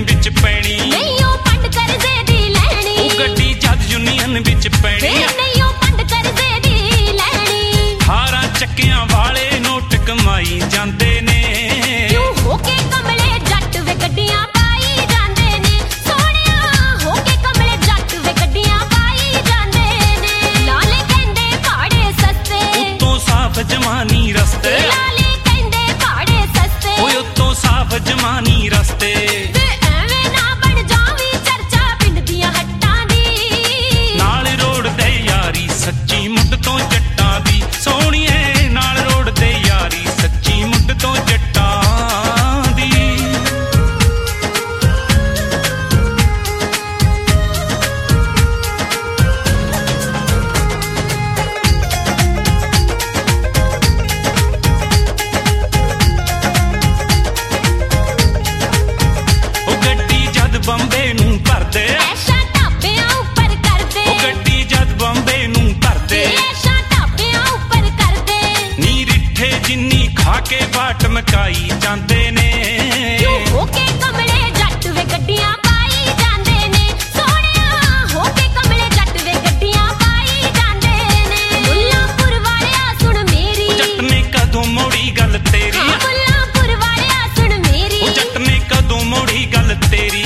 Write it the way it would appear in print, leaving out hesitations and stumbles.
ਵਿੱਚ ਪੈਣੀ ਨਹੀਂ ਉਹ ਪੰਡ ਕਰਜ਼ੇ ਦੀ ਲੈਣੀ ਉਹ ਗੱਡੀ ਜਦ ਯੂਨੀਅਨ ਵਿੱਚ ਪੈਣੀ ਨਹੀਂ ਉਹ ਪੰਡ ਕਰਜ਼ੇ ਦੀ ਲੈਣੀ 18 ਚੱਕਿਆਂ ਵਾਲੇ ਨੋਟ ਕਮਾਈ ਜਾਂਦੇ ਨੇ ਕਿਉਂ ਹੋ ਕੇ ਕਮਲੇ ਜੱਟ ਵੇ ਗੱਡੀਆਂ ਪਾਈ ਜਾਂਦੇ ਨੇ ਸੋਹਣਿਆ ਹੋ ਕੇ ਕਮਲੇ ਜੱਟ ਵੇ ਗੱਡੀਆਂ ਪਾਈ ਜਾਂਦੇ ਨੇ ਲਾਲੇ ਕਹਿੰਦੇ ਭਾੜੇ ਸਸਤੇ ਉੱਤੋਂ ਸਾਫ ਜਵਾਨੀ ਰਸਤੇ ਲਾਲੇ ਕਹਿੰਦੇ ਭਾੜੇ ਸਸਤੇ ਓਏ ਉੱਤੋਂ ਸਾਫ ਜਵਾਨੀ ਰਸਤੇ ਤੇ ਐਵੇਂ ਨਾ ਬਣ ਜਾਵੀਂ ਚਰਚਾ ਪਿੰਡ ਦੀਆਂ ਹੱਟਾਂ ਦੀ ਨਾਲ ਰੋਡ ਦੇ ਯਾਰੀ ਸੱਚੀ ਮੁੱਢ ਤੋਂ ਜੱਟਾਂ ਦੀ ਸੋਹਣੀਏ ਨਾਲ ਰੋਡ ਦੇ ਯਾਰੀ ਸੱਚੀ ਮੁੱਢ ਤੋਂ ਜੱਟਾਂ ਦੀ ਉਹ ਗੱਡੀ ਜਦ ਬੰਬੇ ਨੂੰ ਭਰਦੇ ਐਸ਼ਾ ਢਾਬਿਆਂ ਉੱਪਰ ਕਰਦੇ ਉਹ ਗੱਡੀ ਜਦ ਬੰਬੇ ਨੂੰ ਭਰਦੇ ਐਸ਼ਾ ਢਾਬਿਆਂ ਉੱਪਰ ਕਰਦੇ ਨੀ ਰਿੱਠੇ ਜਿੰਨੀ ਖਾ ਕੇ ਬਾਟ ਮਕਾਈ ਜਾਂਦੇ ਨੇ ਕਿਉਂ ਹੋ ਕੇ ਕਮਲੇ ਜੱਟ ਵੇ ਗੱਡੀਆਂ ਪਾਈ ਜਾਂਦੇ ਨੇ ਸੋਹਣਿਆ ਹੋ ਕੇ ਕਮਲੇ ਜੱਟ ਵੇ ਗੱਡੀਆਂ ਪਾਈ ਜਾਂਦੇ ਨੇ ਮੁੱਲਾਂਪੁਰ ਵਾਲਿਆ ਸੁਣ ਮੇਰੀ ਉਹ ਜੱਟ ਨੇ ਕਦੋਂ ਮੋੜੀ ਗੱਲ ਤੇਰੀ ਮੁੱਲਾਂਪੁਰ ਵਾਲਿਆ ਸੁਣ ਮੇਰੀ ਉਹ ਜੱਟ ਨੇ ਕਦੋਂ ਮੋੜੀ ਗੱਲ ਤੇਰੀ